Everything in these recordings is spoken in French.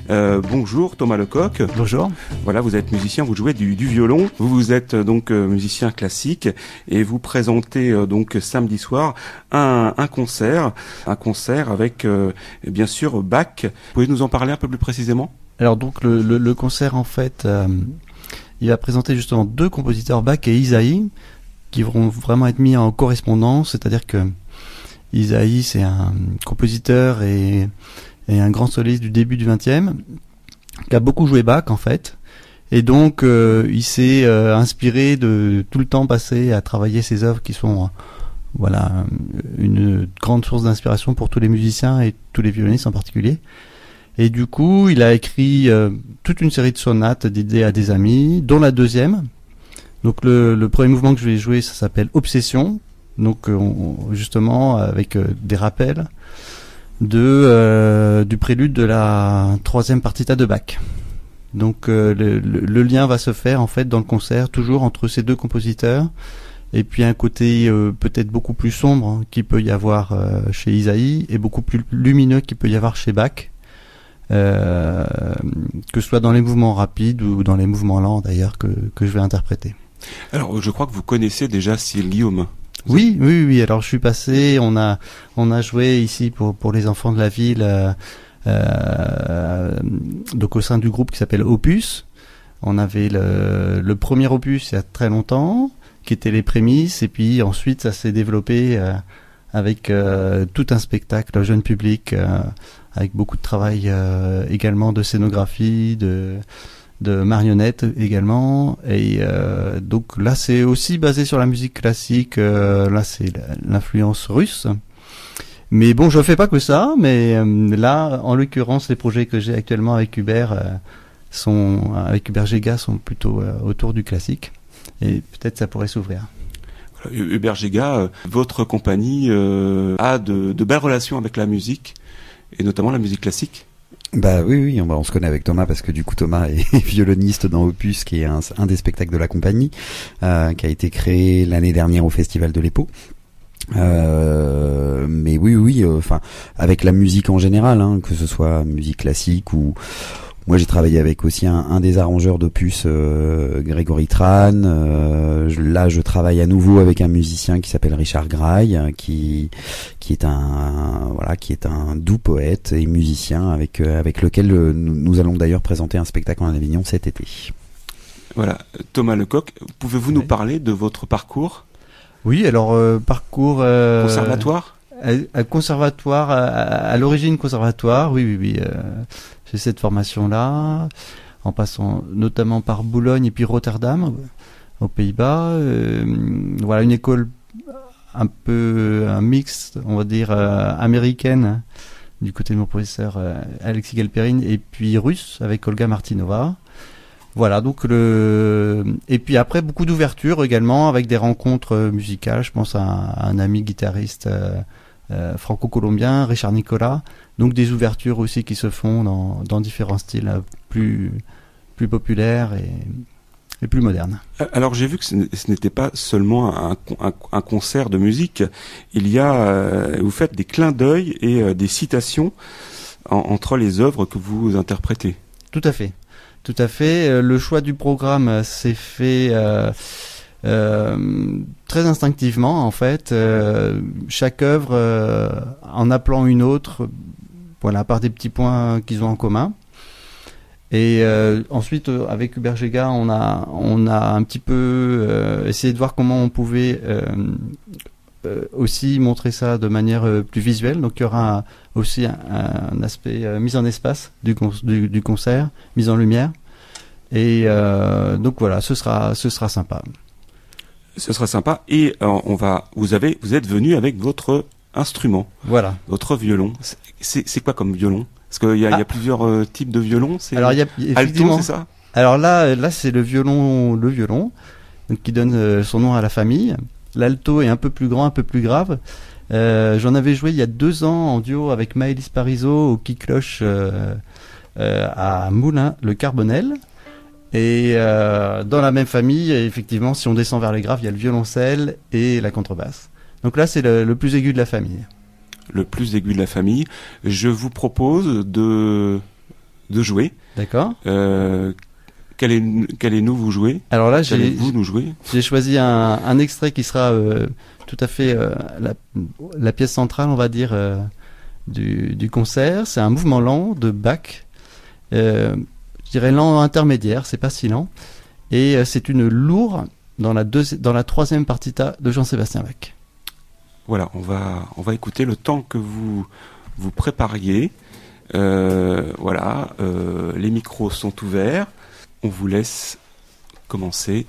Bonjour Thomas Lecoq. Bonjour. Voilà, vous êtes musicien, vous jouez du violon. Vous êtes donc musicien classique et vous présentez donc samedi soir un concert avec bien sûr Bach. Pouvez nous en parler un peu plus précisément ? Alors donc le concert en fait, il va présenter justement deux compositeurs, Bach et Ysaÿe, qui vont vraiment être mis en correspondance, c'est-à-dire que Ysaÿe c'est un compositeur et un grand soliste du début du XXe, qui a beaucoup joué Bach en fait, et donc il s'est inspiré de tout le temps passé à travailler ses œuvres qui sont une grande source d'inspiration pour tous les musiciens et tous les violonistes en particulier. Et du coup, il a écrit toute une série de sonates dédiées à des amis, dont la deuxième. Donc le premier mouvement que je vais jouer, ça s'appelle Obsession. Donc justement avec des rappels du prélude de la troisième partita de Bach. Donc le lien va se faire en fait dans le concert toujours entre ces deux compositeurs. Et puis un côté peut-être beaucoup plus sombre qu'il peut y avoir chez Ysaÿe et beaucoup plus lumineux qu'il peut y avoir chez Bach. Que ce soit dans les mouvements rapides ou dans les mouvements lents d'ailleurs que je vais interpréter. Alors je crois que vous connaissez déjà Cyril Guillaume. Oui. Alors je suis passé, on a joué ici pour les enfants de la ville, donc au sein du groupe qui s'appelle Opus. On avait le premier opus il y a très longtemps, qui était les prémices, et puis ensuite ça s'est développé avec tout un spectacle jeune public. Avec beaucoup de travail également de scénographie, de marionnettes également. Et donc là, c'est aussi basé sur la musique classique. Là, c'est l'influence russe. Mais bon, je fais pas que ça. Mais là, en l'occurrence, les projets que j'ai actuellement avec Hubert avec Hubert Géga sont plutôt autour du classique. Et peut-être ça pourrait s'ouvrir. Hubert Géga, votre compagnie a de belles relations avec la musique. Et notamment la musique classique. Bah oui, on se connaît avec Thomas parce que du coup Thomas est violoniste dans Opus, qui est un des spectacles de la compagnie, qui a été créé l'année dernière au Festival de l'Épau. Mais oui, enfin avec la musique en général, que ce soit musique classique ou moi j'ai travaillé avec aussi un des arrangeurs d'Opus, Grégory Tran. Là je travaille à nouveau avec un musicien qui s'appelle Richard Graille, qui est un doux poète et musicien avec lequel nous allons d'ailleurs présenter un spectacle en Avignon cet été. Voilà, Thomas Lecoq, pouvez-vous nous parler de votre parcours ? Oui, alors parcours conservatoire. Conservatoire, à l'origine conservatoire, oui. J'ai cette formation-là, en passant notamment par Boulogne et puis Rotterdam, aux Pays-Bas. Une école un mix, on va dire, américaine, du côté de mon professeur Alexis Galperine, et puis russe, avec Olga Martinova. Voilà, donc et puis après, beaucoup d'ouverture également, avec des rencontres musicales. Je pense à un ami guitariste franco-colombien, Richard Nicolas. Donc des ouvertures aussi qui se font dans différents styles plus populaires et plus modernes. Alors j'ai vu que ce n'était pas seulement un concert de musique. Il y a vous faites des clins d'œil et des citations entre les œuvres que vous interprétez. Tout à fait. Le choix du programme s'est fait très instinctivement en fait. Chaque œuvre en appelant une autre. Voilà, par des petits points qu'ils ont en commun. Et ensuite, avec Hubert Géga, on a un petit peu essayé de voir comment on pouvait aussi montrer ça de manière plus visuelle. Donc, il y aura aussi un aspect mise en espace du concert, mise en lumière. Et donc voilà, ce sera sympa. Ce sera sympa. Et vous êtes venu avec votre instrument. Voilà. Votre violon. C'est quoi comme violon ? Parce qu'il y a plusieurs types de violons. Alors il y a alto, c'est ça ? Alors là c'est le violon, donc qui donne son nom à la famille. L'alto est un peu plus grand, un peu plus grave. J'en avais joué il y a 2 ans en duo avec Maëlys Parizeau au Qui-Cloche à Moulins, le Carbonel. Et dans la même famille, effectivement, si on descend vers les graves, il y a le violoncelle et la contrebasse. Donc là, c'est le plus aigu de la famille. Le plus aigu de la famille. Je vous propose de de jouer. D'accord. Quel est nous vous jouez? Alors là, Qu'allez-vous nous jouer? j'ai choisi un extrait qui sera tout à fait la pièce centrale, on va dire, du concert. C'est un mouvement lent de Bach. Je dirais lent intermédiaire, c'est pas si lent. Et c'est une lourde dans la troisième partita de Jean-Sébastien Bach. Voilà, on va écouter le temps que vous prépariez. Voilà, les micros sont ouverts. On vous laisse commencer.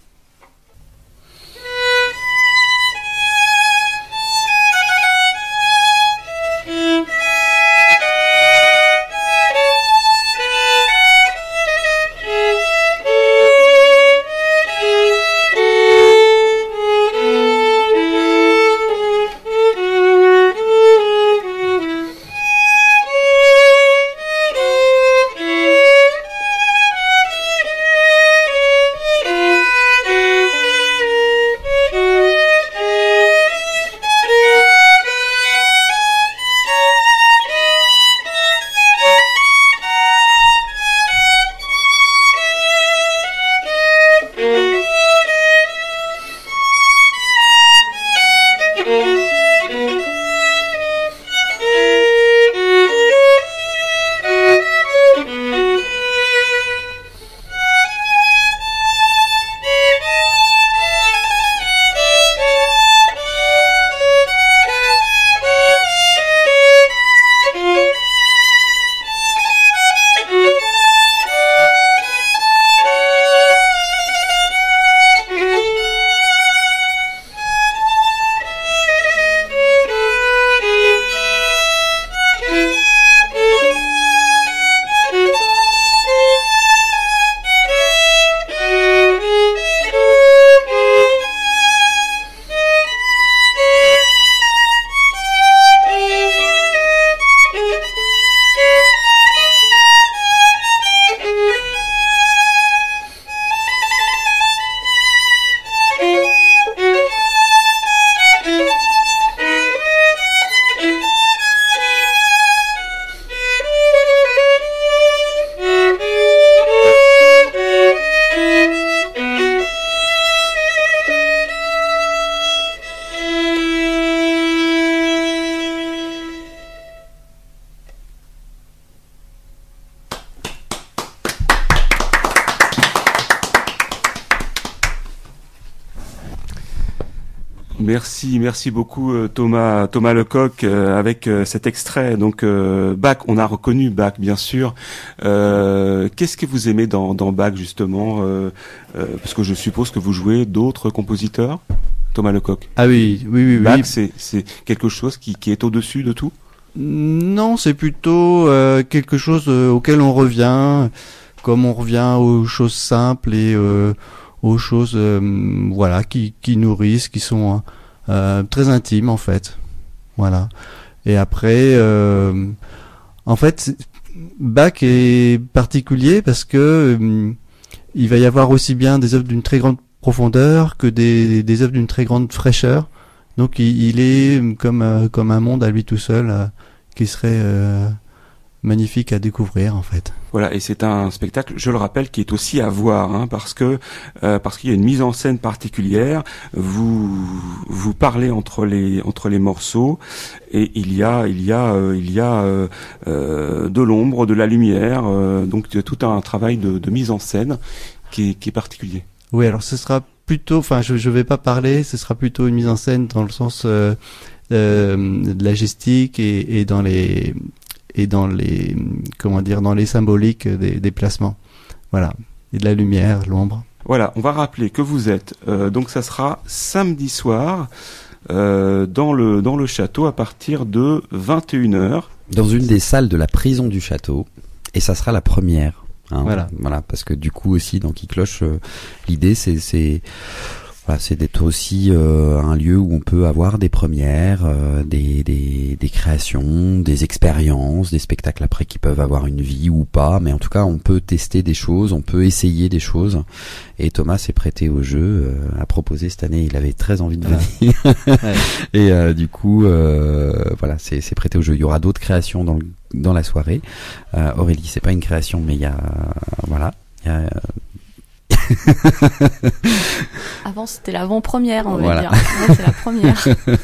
Merci beaucoup Thomas Lecoq avec cet extrait. Donc Bach, on a reconnu Bach bien sûr. Qu'est-ce que vous aimez dans Bach justement parce que je suppose que vous jouez d'autres compositeurs, Thomas Lecoq. Ah oui. Bach, c'est quelque chose qui est au-dessus de tout? Non, c'est plutôt quelque chose auquel on revient, comme on revient aux choses simples et aux choses voilà qui nourrissent, qui sont très intimes en fait. Voilà. Et après en fait Bach est particulier parce que il va y avoir aussi bien des œuvres d'une très grande profondeur que des œuvres d'une très grande fraîcheur. Donc il est comme un monde à lui tout seul qui serait magnifique à découvrir en fait. Voilà, et c'est un spectacle, je le rappelle, qui est aussi à voir, hein, parce qu'il y a une mise en scène particulière. Vous parlez entre les morceaux, et il y a de l'ombre, de la lumière, donc tout un travail de mise en scène qui est particulier. Oui, alors ce sera plutôt, enfin je vais pas parler, ce sera plutôt une mise en scène dans le sens de la gestique et dans les comment dire, dans les symboliques des placements. Voilà, et de la lumière, l'ombre. Voilà, on va rappeler que vous êtes donc ça sera samedi soir dans le château à partir de 21h dans une des salles de la prison du château, et ça sera la première. Hein, voilà, parce que du coup aussi dans Qui cloche, l'idée c'est Voilà, c'est d'être aussi un lieu où on peut avoir des premières, des créations, des expériences, des spectacles après qui peuvent avoir une vie ou pas, mais en tout cas on peut tester des choses, on peut essayer des choses. Et Thomas s'est prêté au jeu, a proposé cette année, il avait très envie de venir. Ouais. Et du coup, voilà, c'est prêté au jeu. Il y aura d'autres créations dans la soirée. Aurélie, c'est pas une création, mais il y a Avant, c'était l'avant-première, on va voilà. dire. Là, c'est la première.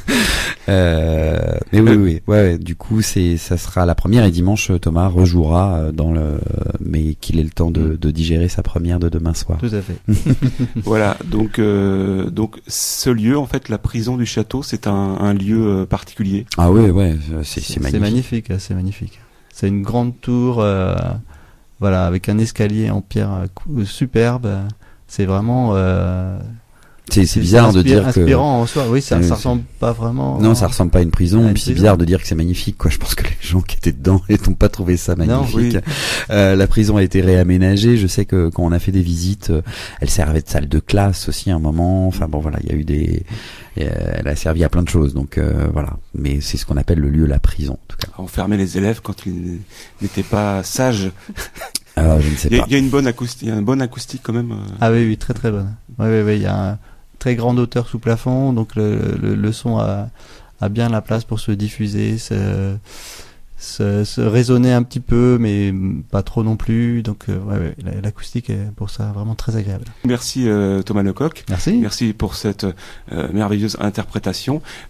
Mais oui, ouais, du coup, ça sera la première et dimanche, Thomas rejouera mais qu'il ait le temps de digérer sa première de demain soir. Tout à fait. Voilà, donc ce lieu, en fait, la prison du château, c'est un lieu particulier. Ah ouais, c'est magnifique. C'est magnifique. C'est une grande tour, voilà, avec un escalier en pierre superbe. C'est vraiment. C'est bizarre de dire que inspirant en soi. Oui, ça ressemble pas vraiment. Non, ça ressemble pas à une prison. Et puis c'est bizarre de dire que c'est magnifique, quoi. Je pense que les gens qui étaient dedans n'ont pas trouvé ça magnifique. Non, oui. La prison a été réaménagée. Je sais que quand on a fait des visites, elle servait de salle de classe aussi à un moment. Enfin bon, voilà, il y a eu elle a servi à plein de choses. Donc voilà. Mais c'est ce qu'on appelle le lieu la prison, en tout cas. Enfermer les élèves quand ils n'étaient pas sages. Je ne sais pas. Il y a une bonne acoustique quand même. Ah oui, très très bonne. Oui, il y a un très grande hauteur sous plafond, donc le son a bien la place pour se diffuser, se résonner un petit peu, mais pas trop non plus. Donc l'acoustique est pour ça vraiment très agréable. Merci Thomas Lecoq. Merci. Merci pour cette merveilleuse interprétation.